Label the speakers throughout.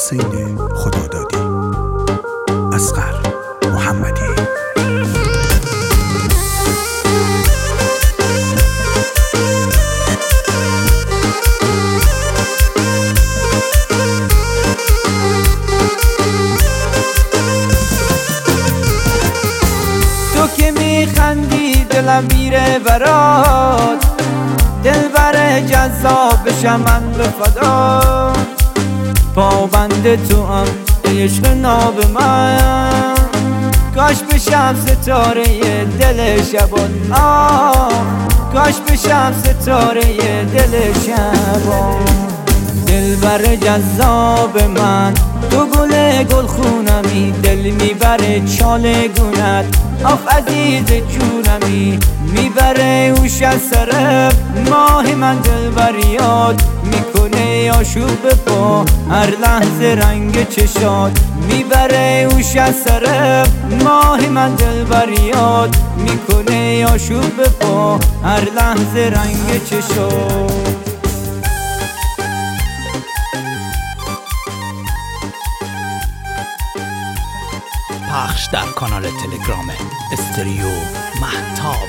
Speaker 1: حسین خدادادی، اصغر محمدی.
Speaker 2: تو که میخندی دلم میره برات، دلبر جذاب بشم من به فدا. پابند تو هم عشق ناب من، کاش بشم ستاره دل شبان. کاش بشم ستاره دل شبان. دلبر جذاب من، تو گل خونمی، دل میبره چاله گونت. آخ عزیز جونمی، میبره اوش از سر ماه من. دلبر یاد میکنه آشوب پا، هر لحظه رنگ چشات. میبره اوش از سر ماه من. دلبر یاد میکنه آشوب پا، هر لحظه رنگ چشات.
Speaker 3: پخش در کانال تلگرام استریو مهتاب.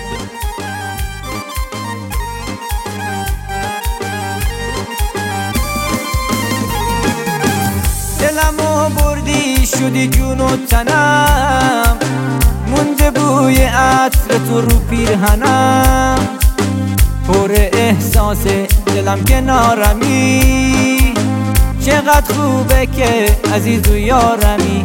Speaker 2: دلمو بردی شدی جون و تنم، مونده بوی عطر تو رو پیرهنم. پر احساس دلم کنارمی، چقدر خوبه که عزیز و یارمی.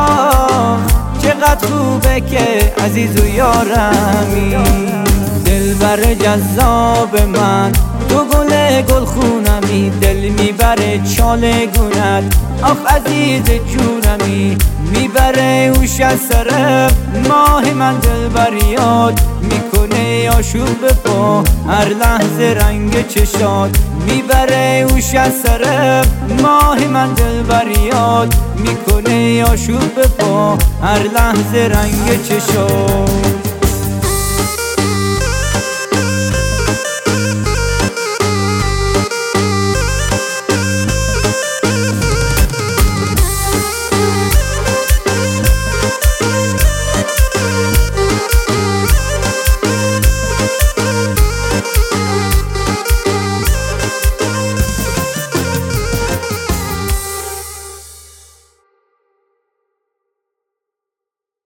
Speaker 2: چقدر خوبه که عزیز و یارمی. دلبر جذاب من، تو گل خونمی، دل میبره چاله گونت. آخ عزیز جونمی، میبره اوش از سر ماه من. دلبر یاد میکنه آشوب پا، هر لحظه رنگ چشات. میبره اوش از سر ماه من. دلبر یاد میکنه آشوب پا، هر لحظه رنگ چشات.